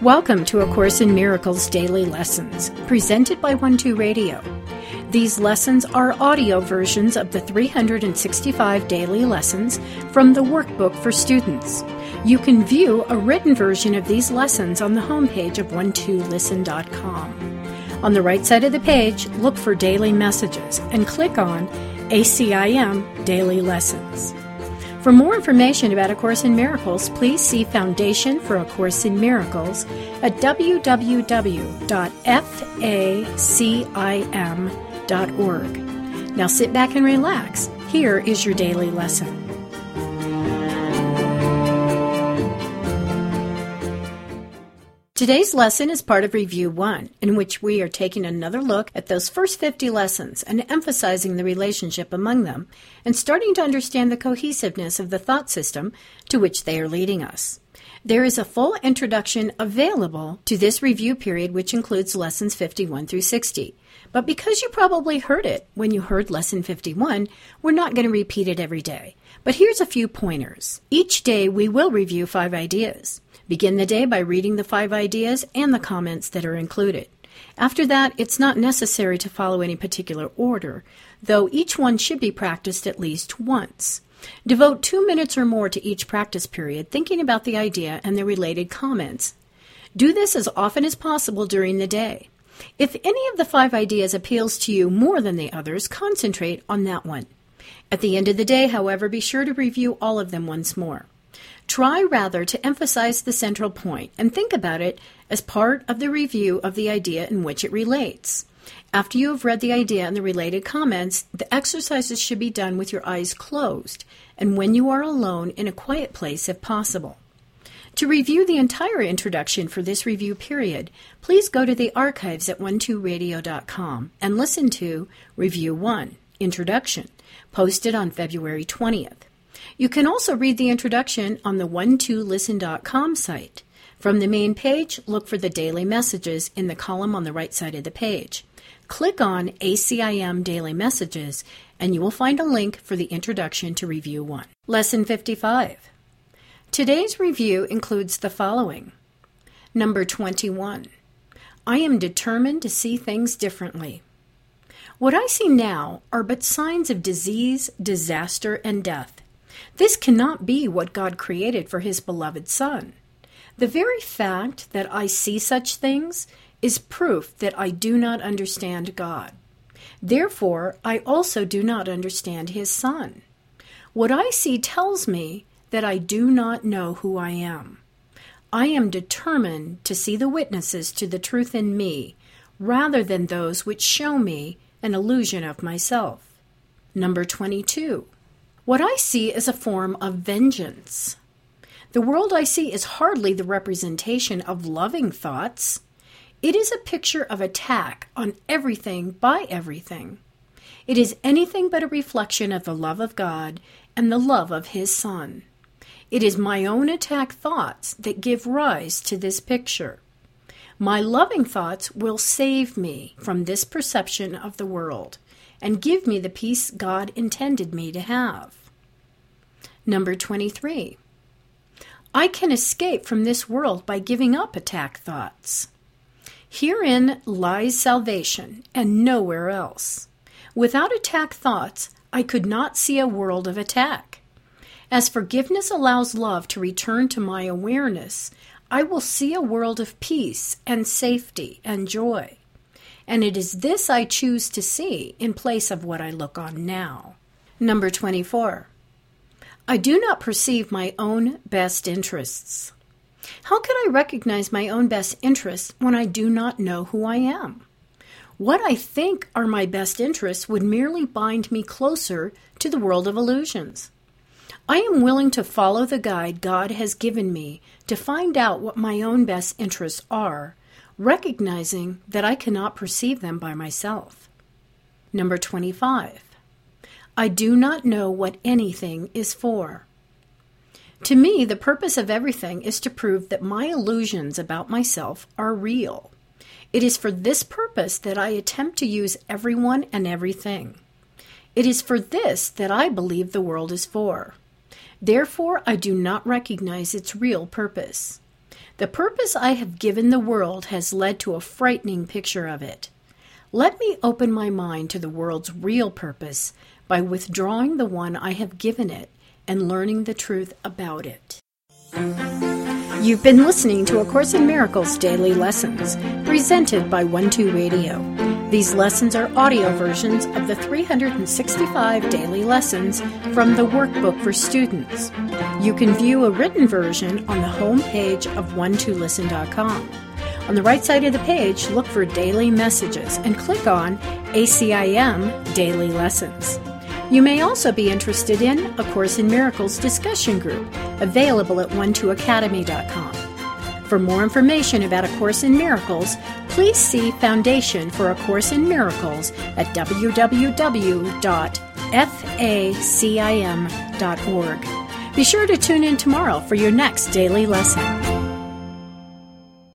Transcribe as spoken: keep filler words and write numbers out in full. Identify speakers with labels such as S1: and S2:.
S1: Welcome to A Course in Miracles Daily Lessons, presented by One Two Radio. These lessons are audio versions of the three hundred sixty-five daily lessons from the Workbook for Students. You can view a written version of these lessons on the homepage of one two listen dot com. On the right side of the page, look for Daily Messages and click on A C I M Daily Lessons. For more information about A Course in Miracles, please see Foundation for A Course in Miracles at w w w dot facim dot org. Now sit back and relax. Here is your daily lesson. Today's lesson is part of Review one, in which we are taking another look at those first fifty lessons and emphasizing the relationship among them and starting to understand the cohesiveness of the thought system to which they are leading us. There is a full introduction available to this review period, which includes lessons fifty-one through sixty. But because you probably heard it when you heard lesson fifty-one, we're not going to repeat it every day. But here's a few pointers. Each day we will review five ideas. Begin the day by reading the five ideas and the comments that are included. After that, it's not necessary to follow any particular order, though each one should be practiced at least once. Devote two minutes or more to each practice period, thinking about the idea and the related comments. Do this as often as possible during the day. If any of the five ideas appeals to you more than the others, concentrate on that one. At the end of the day, however, be sure to review all of them once more. Try rather to emphasize the central point and think about it as part of the review of the idea in which it relates. After you have read the idea and the related comments, the exercises should be done with your eyes closed and when you are alone in a quiet place if possible. To review the entire introduction for this review period, please go to the archives at one two radio dot com and listen to Review one, Introduction, posted on February twentieth. You can also read the introduction on the one two listen dot com site. From the main page, look for the daily messages in the column on the right side of the page. Click on A C I M Daily Messages, and you will find a link for the introduction to Review one. Lesson fifty-five. Today's review includes the following. Number twenty-one. I am determined to see things differently. What I see now are but signs of disease, disaster, and death. This cannot be what God created for His beloved Son. The very fact that I see such things is proof that I do not understand God. Therefore, I also do not understand His Son. What I see tells me that I do not know who I am. I am determined to see the witnesses to the truth in me, rather than those which show me an illusion of myself. Number twenty-two. What I see is a form of vengeance. The world I see is hardly the representation of loving thoughts. It is a picture of attack on everything by everything. It is anything but a reflection of the love of God and the love of His Son. It is my own attack thoughts that give rise to this picture. My loving thoughts will save me from this perception of the world and give me the peace God intended me to have. Number twenty-three. I can escape from this world by giving up attack thoughts. Herein lies salvation, and nowhere else. Without attack thoughts, I could not see a world of attack. As forgiveness allows love to return to my awareness, I will see a world of peace and safety and joy. And it is this I choose to see in place of what I look on now. Number twenty-four. I do not perceive my own best interests. How can I recognize my own best interests when I do not know who I am? What I think are my best interests would merely bind me closer to the world of illusions. I am willing to follow the guide God has given me to find out what my own best interests are, recognizing that I cannot perceive them by myself. Number twenty-five. I do not know what anything is for. To me, the purpose of everything is to prove that my illusions about myself are real. It is for this purpose that I attempt to use everyone and everything. It is for this that I believe the world is for. Therefore, I do not recognize its real purpose. The purpose I have given the world has led to a frightening picture of it. Let me open my mind to the world's real purpose by withdrawing the one I have given it and learning the truth about it. You've been listening to A Course in Miracles Daily Lessons, presented by One Two Radio. These lessons are audio versions of the three hundred sixty-five daily lessons from the Workbook for Students. You can view a written version on the home page of one two listen dot com. On the right side of the page, look for Daily Messages and click on A C I M Daily Lessons. You may also be interested in A Course in Miracles discussion group, available at one two academy dot com. For more information about A Course in Miracles, please see Foundation for A Course in Miracles at w w w dot facim dot org. Be sure to tune in tomorrow for your next daily lesson.